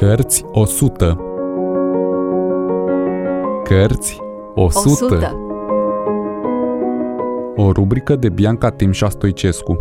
Cărți 100. Cărți 100. O rubrică de Bianca Timșa Stoicescu.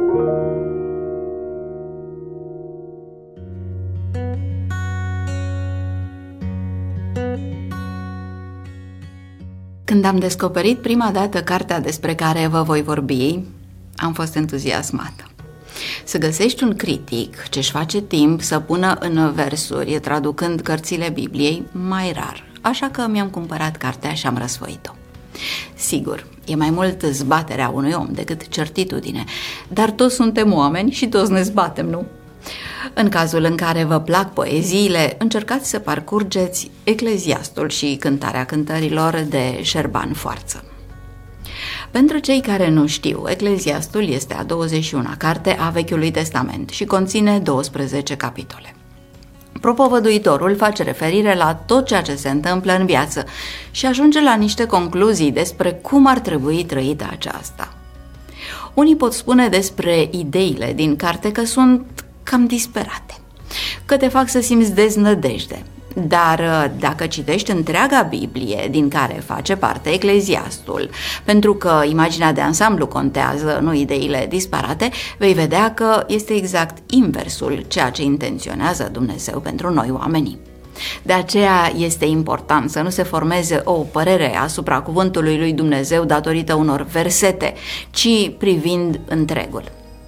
Când am descoperit prima dată cartea despre care vă voi vorbi, am fost entuziasmată. Să găsești un critic ce-și face timp să pună în versuri, traducând cărțile Bibliei, mai rar. Așa că mi-am cumpărat cartea și am răsfoit-o. Sigur, e mai mult zbaterea unui om decât certitudine, dar toți suntem oameni și toți ne zbatem, nu? În cazul în care vă plac poeziile, încercați să parcurgeți Ecleziastul și Cântarea Cântărilor de Șerban Foarță. Pentru cei care nu știu, Ecleziastul este a 21-a carte a Vechiului Testament și conține 12 capitole. Propovăduitorul face referire la tot ceea ce se întâmplă în viață și ajunge la niște concluzii despre cum ar trebui trăită aceasta. Unii pot spune despre ideile din carte că sunt cam disperate, că te fac să simți deznădejde. Dar dacă citești întreaga Biblie din care face parte Ecleziastul, pentru că imaginea de ansamblu contează, nu ideile disparate, vei vedea că este exact inversul ceea ce intenționează Dumnezeu pentru noi oamenii. De aceea este important să nu se formeze o părere asupra cuvântului lui Dumnezeu datorită unor versete, ci privind întregul.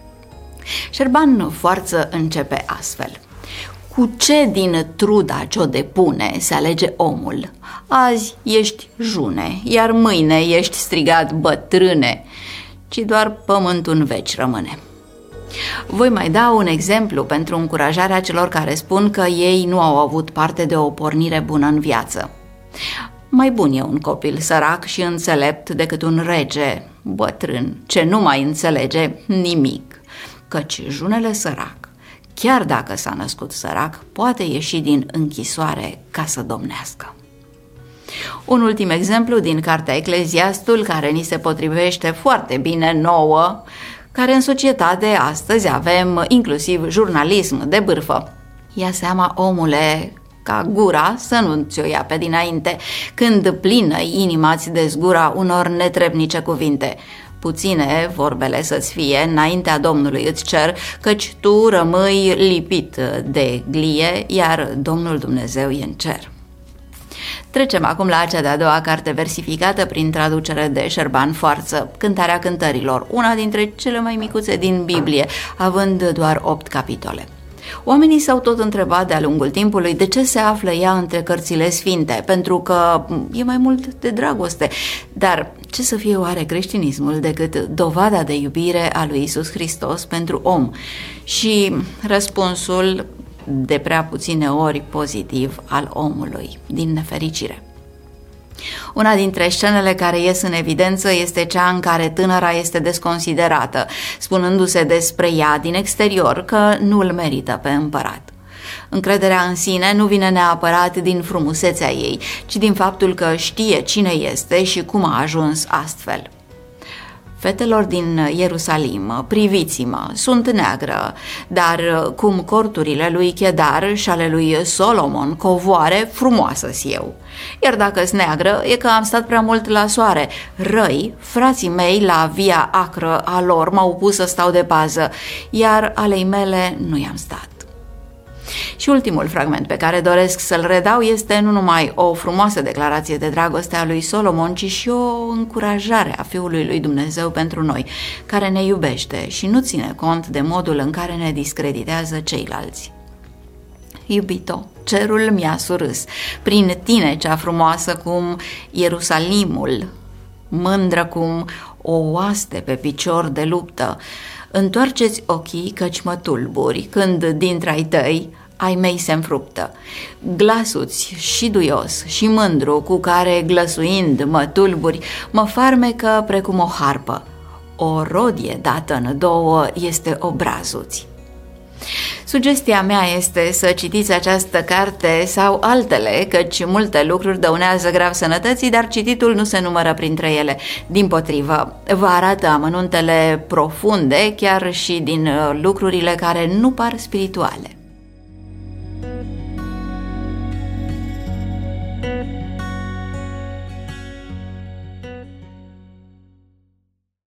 Șerban Foarță începe astfel: cu ce din truda ce-o depune se alege omul? Azi ești june, iar mâine ești strigat bătrâne, ci doar pământul în veci rămâne. Voi mai da un exemplu pentru încurajarea celor care spun că ei nu au avut parte de o pornire bună în viață. Mai bun e un copil sărac și înțelept decât un rege bătrân ce nu mai înțelege nimic, căci junele sărac, chiar dacă s-a născut sărac, poate ieși din închisoare ca să domnească. Un ultim exemplu din cartea Ecleziastul, care ni se potrivește foarte bine nouă, care în societate astăzi avem inclusiv jurnalism de bârfă. Ia seama, omule, ca gura să nu ți-o ia pe dinainte, când plină inima-ți de zgura unor netrebnice cuvinte. Puține vorbele să-ți fie, înaintea Domnului îți cer, căci tu rămâi lipit de glie, iar Domnul Dumnezeu e în cer. Trecem acum la cea de-a doua carte versificată prin traducere de Șerban Foarță, Cântarea Cântărilor, una dintre cele mai micuțe din Biblie, având doar 8 capitole. Oamenii s-au tot întrebat de-a lungul timpului de ce se află ea între cărțile sfinte, pentru că e mai mult de dragoste. Dar ce să fie oare creștinismul decât dovada de iubire a lui Iisus Hristos pentru om? Și răspunsul, de prea puține ori pozitiv, al omului, din nefericire. Una dintre scenele care ies în evidență este cea în care tânăra este desconsiderată, spunându-se despre ea din exterior că nu îl merită pe împărat. Încrederea în sine nu vine neapărat din frumusețea ei, ci din faptul că știe cine este și cum a ajuns astfel. Fetelor din Ierusalim, priviți-mă, sunt neagră, dar cum corturile lui Chedar și ale lui Solomon covoare, frumoasă-s eu. Iar dacă-s neagră, e că am stat prea mult la soare. Răi, frații mei, la via acră a lor m-au pus să stau de pază, iar alei mele nu i-am stat. Și ultimul fragment pe care doresc să-l redau este nu numai o frumoasă declarație de dragoste a lui Solomon, ci și o încurajare a Fiului lui Dumnezeu pentru noi, care ne iubește și nu ține cont de modul în care ne discreditează ceilalți. Iubito, cerul mi-a surâs, prin tine cea frumoasă cum Ierusalimul, mândră cum o oaste pe picior de luptă. Întoarceți ochii căci mă tulburi, când dintre-ai tăi ai mei se înfruptă. Glasul-ți și duios și mândru cu care glăsuind mă tulburi, mă farmecă precum o harpă. O rodie dată în două este obrazul-ți. Sugestia mea este să citiți această carte sau altele, căci multe lucruri dăunează grav sănătății, dar cititul nu se numără printre ele. Dimpotrivă, vă arată amănuntele profunde, chiar și din lucrurile care nu par spirituale.